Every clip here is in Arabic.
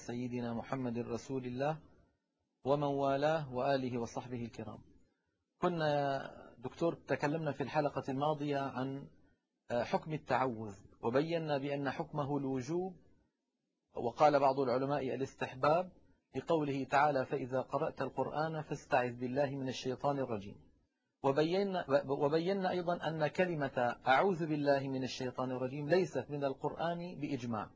سيدنا محمد رسول الله ومن والاه وآله وصحبه الكرام. كنا دكتور تكلمنا في الحلقة الماضية عن حكم التعوذ، وبينا بأن حكمه الوجوب، وقال بعض العلماء الاستحباب لقوله تعالى: فإذا قرأت القرآن فاستعذ بالله من الشيطان الرجيم. وبينا أيضا أن كلمة أعوذ بالله من الشيطان الرجيم ليست من القرآن بإجماع،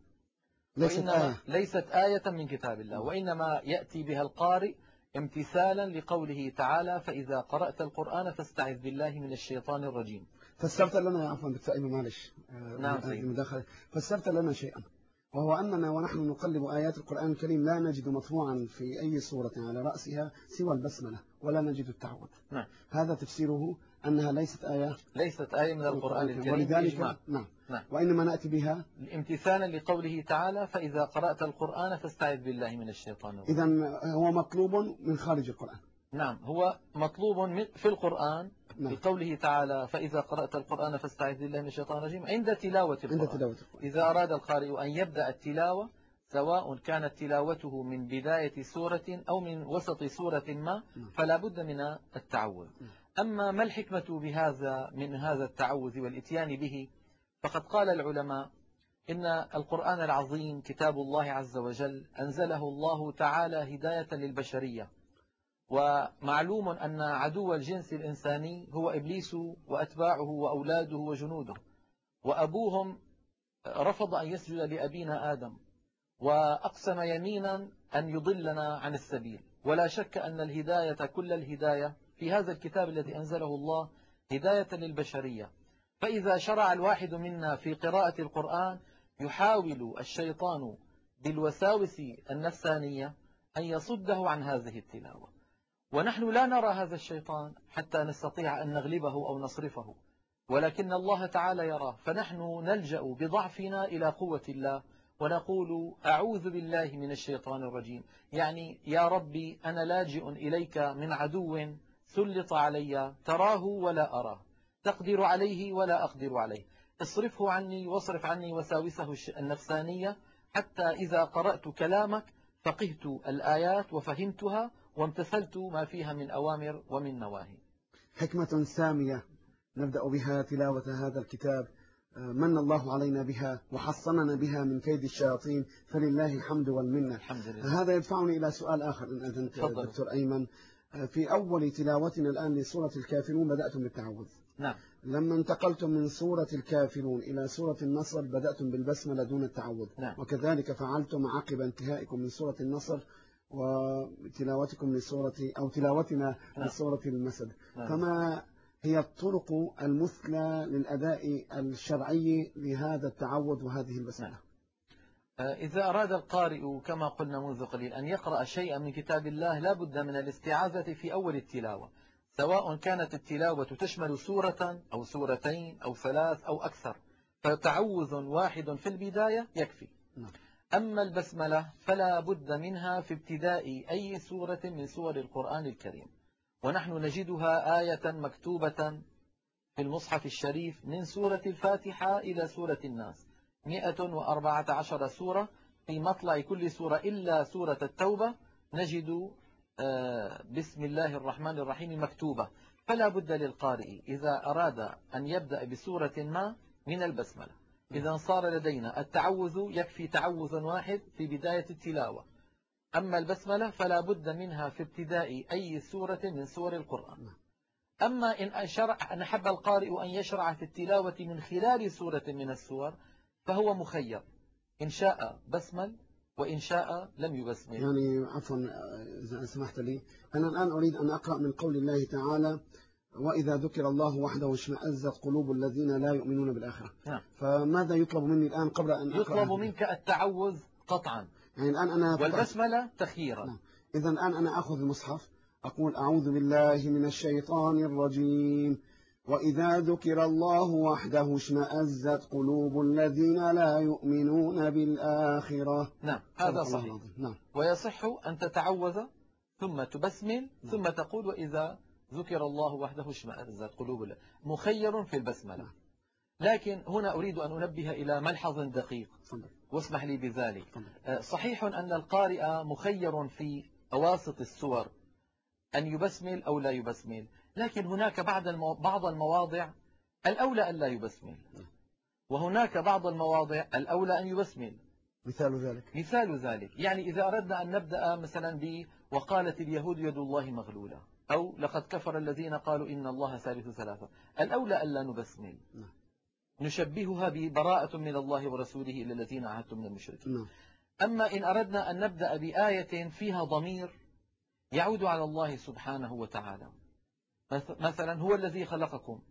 ليست آية من كتاب الله، وإنما يأتي بها القارئ امتثالا لقوله تعالى: فإذا قرأت القرآن فاستعذ بالله من الشيطان الرجيم. فسرت لنا عفوا دكتور معلش نعم فسرت لنا شيئا، وهو أننا ونحن نقلب آيات القرآن الكريم لا نجد مطبوعا في أي سورة على رأسها سوى البسملة، ولا نجد التعوذ. نعم. هذا تفسيره أنها ليست آية من القرآن الكريم، ولذلك نعم. وإنما نأتي بها امتثالا لقوله تعالى: فإذا قرأت القرآن فاستعذ بالله من الشيطان الرجيم. إذن هو مطلوب من خارج القرآن. نعم، هو مطلوب في القرآن بقوله تعالى: فإذا قرأت القرآن فاستعذ بالله من الشيطان الرجيم عند تلاوة القرآن. إذا أراد القارئ أن يبدأ التلاوة، سواء كانت تلاوته من بداية سورة أو من وسط سورة ما، فلا بد من التعوذ. أما ما الحكمة من هذا التعوذ والإتيان به؟ فقد قال العلماء إن القرآن العظيم كتاب الله عز وجل أنزله الله تعالى هداية للبشرية، ومعلوم أن عدو الجنس الإنساني هو إبليس وأتباعه وأولاده وجنوده، وأبوهم رفض أن يسجد لأبينا آدم، وأقسم يمينا أن يضلنا عن السبيل. ولا شك أن الهداية كل الهداية في هذا الكتاب الذي أنزله الله هداية للبشرية. فإذا شرع الواحد منا في قراءة القرآن، يحاول الشيطان بالوساوس النفسانية أن يصده عن هذه التلاوة، ونحن لا نرى هذا الشيطان حتى نستطيع أن نغلبه أو نصرفه، ولكن الله تعالى يراه، فنحن نلجأ بضعفنا إلى قوة الله ونقول: أعوذ بالله من الشيطان الرجيم، يعني يا ربي أنا لاجئ إليك من عدو سلط علي تراه ولا أراه، تقدر عليه ولا أقدر عليه، اصرفه عني واصرف عني وساوسه النفسانية، حتى إذا قرأت كلامك فقهت الآيات وفهمتها وامتثلت ما فيها من أوامر ومن نواهي. حكمة سامية نبدأ بها تلاوة هذا الكتاب، من الله علينا بها وحصننا بها من كيد الشياطين، فلله الحمد والمنة. الحمد لله. هذا يدفعني إلى سؤال آخر إن أذنت دكتور أيمن. في أول تلاوتنا الآن لسورة الكافرون بدأتم بالتعوذ. نعم. لما انتقلتم من سورة الكافرون إلى سورة النصر بدأتم بالبسملة دون التعوذ. نعم. وكذلك فعلتم عقب انتهائكم من سورة النصر وتلاوتكم لسورة أو تلاوتنا لسورة المسد. نعم. فما هي الطرق المثلى للأداء الشرعي لهذا التعوذ وهذه البسملة؟ إذا أراد القارئ كما قلنا منذ قليل أن يقرأ شيئا من كتاب الله، لا بد من الاستعاذة في أول التلاوة، سواء كانت التلاوة تشمل سورة أو سورتين أو ثلاث أو أكثر، فتعوذ واحد في البداية يكفي. أما البسملة فلا بد منها في ابتداء أي سورة من سور القرآن الكريم، ونحن نجدها آية مكتوبة في المصحف الشريف من سورة الفاتحة إلى سورة الناس، 114 سورة، في مطلع كل سورة إلا سورة التوبة نجد بسم الله الرحمن الرحيم مكتوبة. فلا بد للقارئ إذا أراد أن يبدأ بسورة ما من البسملة. إذا صار لدينا التعوذ يكفي تعوذ واحد في بداية التلاوة. أما البسملة فلا بد منها في ابتداء أي سورة من سور القرآن. أما إن حب القارئ أن يشرع في التلاوة من خلال سورة من السور فهو مخير، إن شاء بسمل وإن شاء لم يبسمل. يعني عفوا إذا سمحت لي، أنا الآن أريد أن أقرأ من قول الله تعالى: وإذا ذكر الله وحده اشمأزت قلوب الذين لا يؤمنون بالآخرة. نعم. فماذا يطلب مني الآن قبل أن أقرأ؟ يطلب منك التعوذ قطعا، يعني الآن أنا والبسملة تخييرا. نعم. إذا الآن أنا أخذ المصحف أقول: أعوذ بالله من الشيطان الرجيم، وإذا ذكر الله وحده اشمأزت قلوب الذين لا يؤمنون بالآخرة. نعم، هذا صحيح. نعم. ويصح أن تتعوذ ثم تبسمل ثم تقول: وإذا ذكر الله وحده اشمأزت قلوب الذين، مخير في البسملة. لكن هنا أريد أن أنبه إلى ملحظ دقيق، واسمح لي بذلك. صحيح أن القارئ مخير في أواسط السور أن يبسمل أو لا يبسمل، لكن هناك بعض المواضع الأولى أن لا يبسمل، وهناك بعض المواضع الأولى أن يبسمل. مثال ذلك يعني إذا أردنا أن نبدأ مثلا وقالت اليهود يد الله مغلولة، أو لقد كفر الذين قالوا إن الله ثالث ثلاثة، الأولى أن لا نبسمل، نشبهها ببراءة من الله ورسوله إلى الذين عاهدتم من المشركين. أما إن أردنا أن نبدأ بآية فيها ضمير يعود على الله سبحانه وتعالى، مثلا هو الذي خلقكم،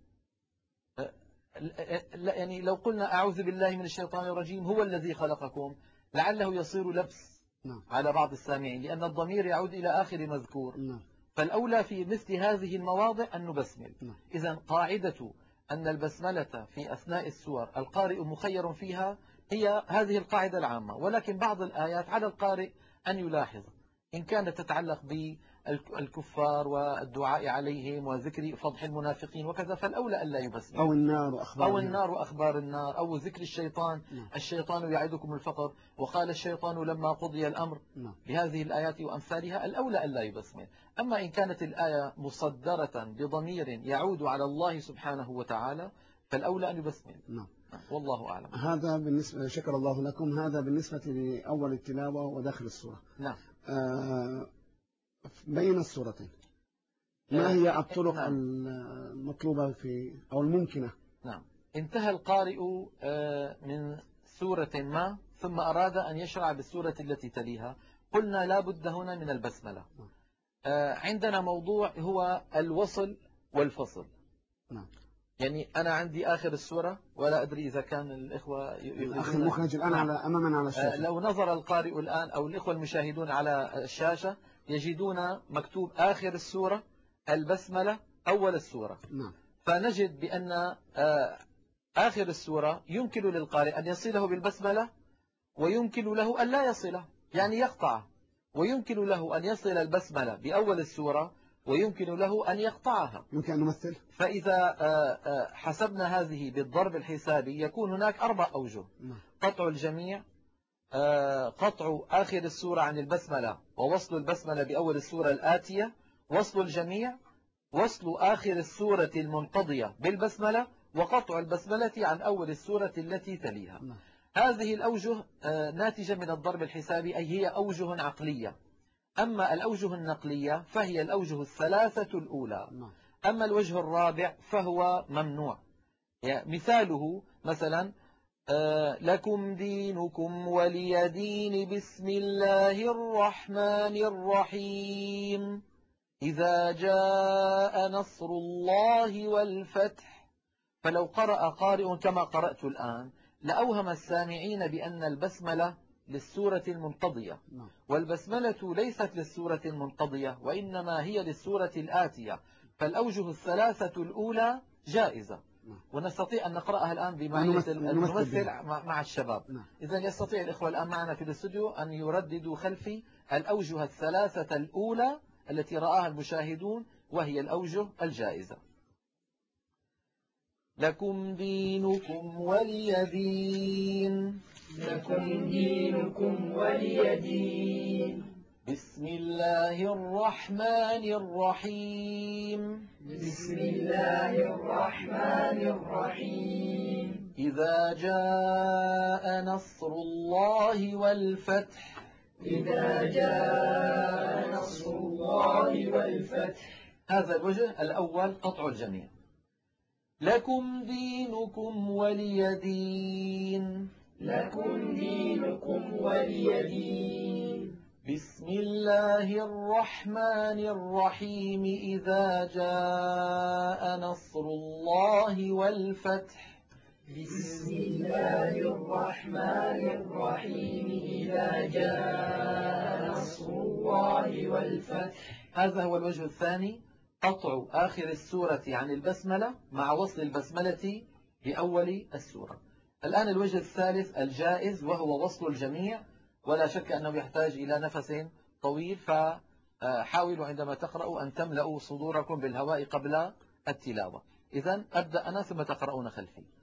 يعني لو قلنا أعوذ بالله من الشيطان الرجيم هو الذي خلقكم لعله يصير لبس على بعض السامعين، لأن الضمير يعود إلى آخر مذكور. فالأولى في مثل هذه المواضع أن نبسمل. إذن قاعدة أن البسملة في أثناء السور القارئ مخير فيها هي هذه القاعدة العامة، ولكن بعض الآيات على القارئ أن يلاحظ إن كانت تتعلق بالكفار والدعاء عليهم وذكر فضح المنافقين وكذا، فالأولى ألا يبسمل، أو النار وأخبار النار، أو ذكر الشيطان. الشيطان يعدكم الفقر وقال الشيطان لما قضي الأمر، بهذه الآيات وأمثالها الأولى ألا يبسمل. أما إن كانت الآية مصدرة بضمير يعود على الله سبحانه وتعالى فالأولى أن يبسمل. والله أعلم. هذا بالنسبة، شكر الله لكم، هذا بالنسبة لأول التلاوة وداخل السورة. نعم. بين السورتين ما هي الطرق المطلوبة في أو الممكنة؟ نعم. انتهى القارئ من سورة ما ثم أراد أن يشرع بالسورة التي تليها، قلنا لا بد هنا من البسملة. عندنا موضوع هو الوصل والفصل. نعم. يعني أنا عندي آخر السورة، ولا أدري إذا كان الإخوة أخي المخرج الآن أمامنا على الشاشة. لو نظر القارئ الآن أو الإخوة المشاهدون على الشاشة يجدون مكتوب آخر السورة البسملة أول السورة. نعم. فنجد بأن آخر السورة يمكن للقارئ أن يصله بالبسملة، ويمكن له أن لا يصله يعني يقطعه، ويمكن له أن يصل البسملة بأول السورة، ويمكن له أن يقطعها. يمكن أن نمثل. فإذا حسبنا هذه بالضرب الحسابي يكون هناك 4 أوجه: قطع الجميع، قطع آخر السورة عن البسملة ووصل البسملة بأول السورة الآتية، وصل الجميع، وصل آخر السورة المنقضية بالبسملة، وقطع البسملة عن أول السورة التي تليها. هذه الأوجه ناتجة من الضرب الحسابي، أي هي أوجه عقلية. أما الأوجه النقلية فهي الأوجه الثلاثة الأولى. أما الوجه الرابع فهو ممنوع. يعني مثاله مثلا لكم دينكم ولي دين، بسم الله الرحمن الرحيم، إذا جاء نصر الله والفتح. فلو قرأ قارئ كما قرأت الآن لأوهم السامعين بأن البسملة للسورة المنقضية، والبسملة ليست للسورة المنقضية وإنما هي للسورة الآتية، فالأوجه الثلاثة الأولى جائزة، ونستطيع أن نقرأها الآن بمعية الممثل مع الشباب. إذن يستطيع الإخوة الآن معنا في الاستوديو أن يرددوا خلفي الأوجه الثلاثة الأولى التي رآها المشاهدون، وهي الأوجه الجائزة. لكم دينكم ولي دين، لكم دينكم ولي دين، بسم الله الرحمن الرحيم، بسم الله الرحمن الرحيم، إذا جاء نصر الله والفتح، إذا جاء نصر الله والفتح. هذا الوجه الأول قطع الجميع. لكم دينكم ولي دين، لكم دينكم ولي دين، بسم الله الرحمن الرحيم، إذا جاء نصر الله والفتح، بسم الله الرحمن الرحيم، إذا جاء نصر الله والفتح. هذا هو الوجه الثاني، قطع آخر السورة عن البسملة مع وصل البسملة بأول السورة. الآن الوجه الثالث الجائز، وهو وصل الجميع، ولا شك أنه يحتاج إلى نفس طويل، فحاولوا عندما تقرأوا أن تملأوا صدوركم بالهواء قبل التلاوة. إذن أبدأ أنا ثم تقرؤون خلفي.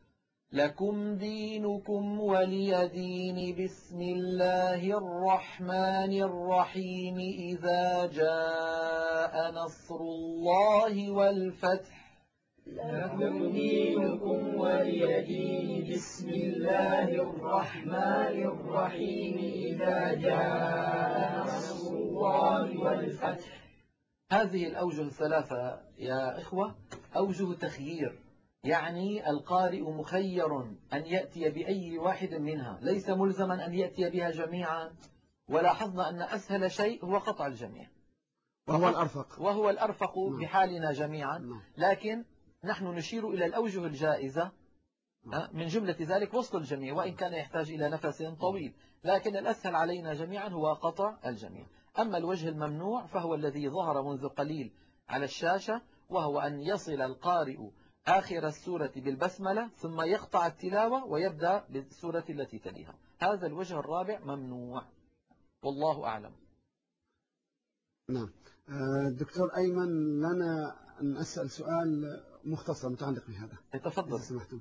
لكم دينكم ولي دين. بسم الله الرحمن الرحيم. إذا جاء نصر الله والفتح. لكم دينكم ولي دين. بسم الله الرحمن الرحيم. إذا جاء نصر الله والفتح. هذه الأوجه الثلاثة يا إخوة أوجه تخيير، يعني القارئ مخير أن يأتي بأي واحد منها، ليس ملزما أن يأتي بها جميعا. ولاحظنا أن أسهل شيء هو قطع الجميع، وهو الأرفق بحالنا جميعا. لكن نحن نشير إلى الأوجه الجائزة، من جملة ذلك وصل الجميع، وإن كان يحتاج إلى نفس طويل، لكن الأسهل علينا جميعا هو قطع الجميع. أما الوجه الممنوع فهو الذي ظهر منذ قليل على الشاشة، وهو أن يصل القارئ آخر السورة بالبسملة ثم يقطع التلاوة ويبدأ بالسورة التي تليها. هذا الوجه الرابع ممنوع، والله أعلم. نعم. دكتور أيمن، لنا أن أسأل سؤال مختصر متعلق بهذا. تفضل.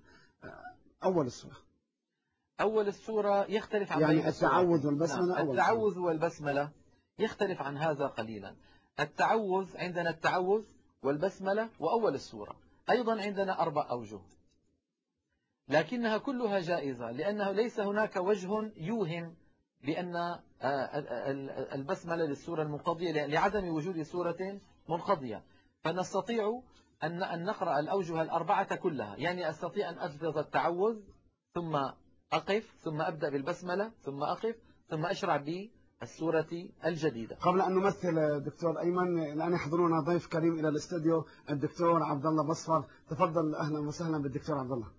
أول السورة يختلف عن يعني التعوذ والبسملة. التعوذ والبسملة يختلف عن هذا قليلا. التعوذ عندنا التعوذ والبسملة وأول السورة. أيضا عندنا 4 أوجه، لكنها كلها جائزة، لأنه ليس هناك وجه يوهم بأن البسملة للسورة المنقضية لعدم وجود سورة منقضية. فنستطيع أن نقرأ الأوجه ال4 كلها، يعني أستطيع أن ألفظ التعوذ ثم أقف ثم أبدأ بالبسملة ثم أقف ثم أشرع بالسورة الجديدة. قبل أن نمثل دكتور أيمن، الآن يحضرنا ضيف كريم إلى الاستوديو، الدكتور عبد الله بصفر. تفضل، أهلا وسهلا بالدكتور عبد الله.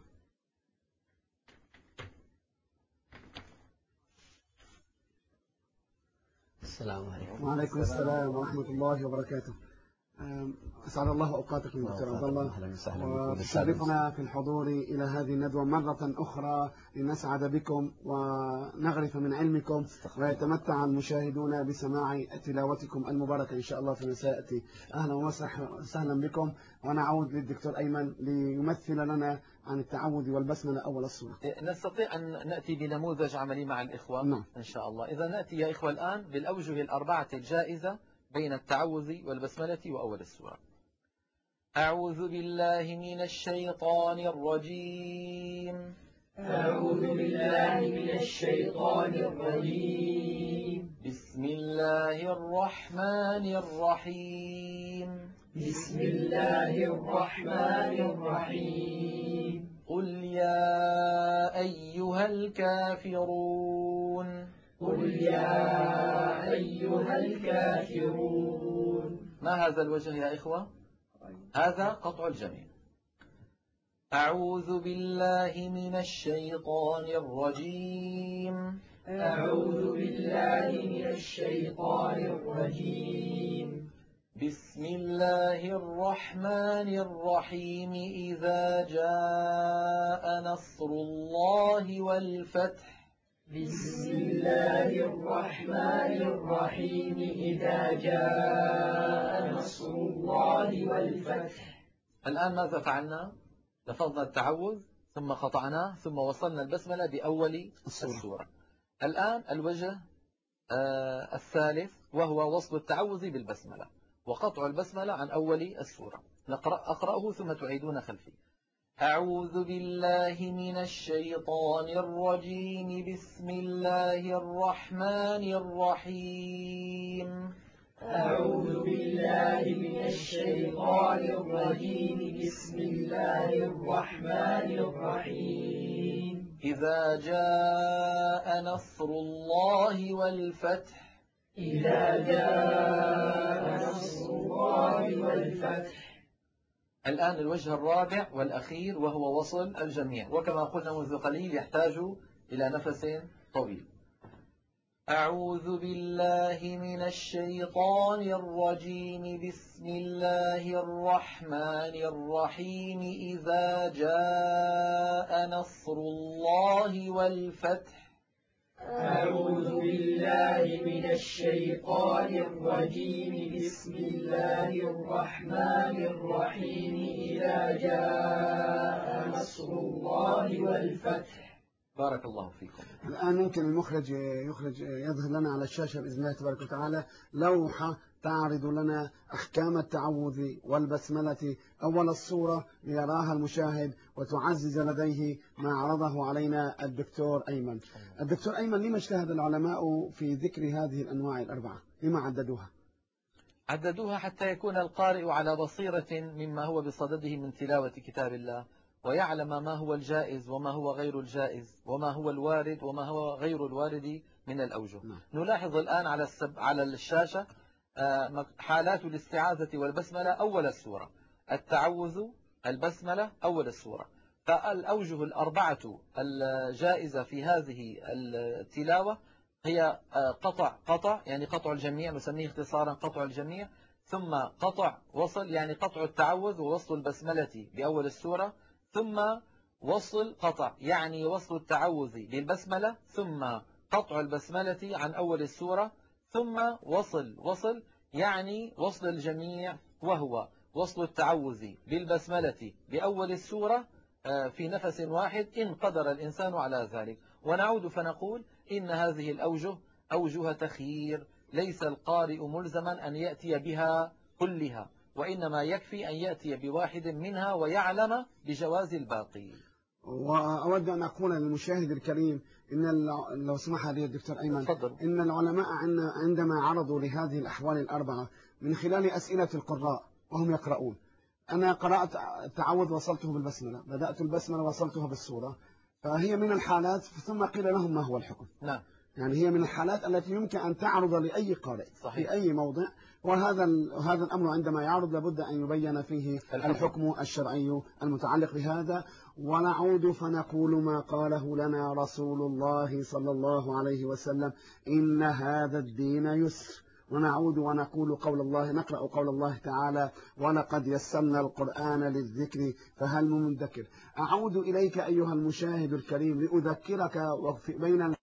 السلام عليكم. وعليكم السلام ورحمة الله وبركاته. أسعد الله أوقاتكم دكتور عبد الله، وتشرفنا في الحضور إلى هذه الندوة مرة أخرى لنسعد بكم ونغرف من علمكم، ويتمتع المشاهدون بسماع تلاوتكم المباركة إن شاء الله في مساءتي. أهلا وسهلا بكم، ونعود للدكتور أيمن ليمثل لنا عن التعوذ والبسملة أول السورة. نستطيع أن نأتي بنموذج عملي مع الإخوة؟ نعم. إن شاء الله. إذا نأتي يا إخوة الآن بالأوجه ال4 الجائزة بين التعوذ والبسملة وأول السورة. أعوذ بالله من الشيطان الرجيم. أعوذ بالله من الشيطان الرجيم. بسم الله الرحمن الرحيم. بسم الله الرحمن الرحيم. قل يا أيها الكافرون. قل يا أيها الكافرون. ما هذا الوجه يا إخوة؟ هذا قطع الجميع. أعوذ بالله من الشيطان الرجيم. أعوذ بالله من الشيطان الرجيم. بسم الله الرحمن الرحيم. إذا جاء نصر الله والفتح. بسم الله الرحمن الرحيم. إذا جاء نصر الله والفتح. الآن ماذا فعلنا؟ لفظنا التعوذ ثم قطعناه ثم وصلنا البسملة بأول السورة. الآن الوجه الثالث، وهو وصل التعوذ بالبسملة وقطع البسملة عن أول السورة. أقرأه ثم تعيدون خلفي. أعوذ بالله من الشيطان الرجيم. بسم الله الرحمن الرحيم. أعوذ بالله من الشيطان الرجيم. بسم الله الرحمن الرحيم. إذا جاء نصر الله والفتح. إذا جاء نصر الله والفتح. الآن الوجه الرابع والأخير، وهو وصل الجميع، وكما قلنا منذ قليل يحتاج إلى نفس طويل. أعوذ بالله من الشيطان الرجيم. بسم الله الرحمن الرحيم. إذا جاء نصر الله والفتح. أعوذ بالله من الشيطان الرجيم بسم الله الرحمن الرحيم إذا جاء نصر الله والفتح. بارك الله فيكم. الآن ممكن المخرج يظهر لنا على الشاشة بإذن الله تبارك وتعالى لوحة تعرض لنا أحكام التعوذ والبسملة أول الصورة ليراها المشاهد وتعزز لديه ما عرضه علينا الدكتور أيمن. الدكتور أيمن، لما اجتهد العلماء في ذكر هذه الأنواع الأربعة؟ لما عددوها؟ عددوها حتى يكون القارئ على بصيرة مما هو بصدده من تلاوة كتاب الله، ويعلم ما هو الجائز وما هو غير الجائز، وما هو الوارد وما هو غير الوارد من الأوجه. نلاحظ الآن على الشاشة حالات الاستعاذة والبسملة أول السورة، التعوذ، البسملة أول السورة. فالأوجه الأربعة الجائزة في هذه التلاوة هي قطع يعني قطع الجميع، نسميه اختصارا قطع الجميع، ثم قطع وصل يعني قطع التعوذ ووصل البسملة بأول السورة، ثم وصل قطع يعني وصل التعوذ للبسملة، ثم قطع البسملة عن أول السورة، ثم وصل يعني وصل الجميع، وهو وصل التعوذ بالبسملة بأول السورة في نفس واحد إن قدر الإنسان على ذلك. ونعود فنقول إن هذه الأوجه أوجه تخيير، ليس القارئ ملزما أن يأتي بها كلها، وإنما يكفي أن يأتي بواحد منها ويعلم بجواز الباقي. وأود أن أقول للمشاهد الكريم إن لو سمح لي الدكتور أيمن، إن العلماء عندما عرضوا لهذه الأحوال الأربعة من خلال أسئلة القراء وهم يقرؤون، أنا قرأت التعوذ وصلته بالبسملة، بدأت البسملة وصلتها بالسورة، فهي من الحالات ثم قيل لهم ما هو الحكم. نعم. يعني هي من الحالات التي يمكن أن تعرض لأي قارئ في أي موضع، وهذا الأمر عندما يعرض لابد أن يبين فيه الحكم الشرعي المتعلق بهذا. ونعود فنقول ما قاله لنا رسول الله صلى الله عليه وسلم: إن هذا الدين يسر. ونعود ونقول نقرأ قول الله تعالى: ولقد يسرنا القرآن للذكر فهل من مدكر. أعود إليك أيها المشاهد الكريم لأذكرك بين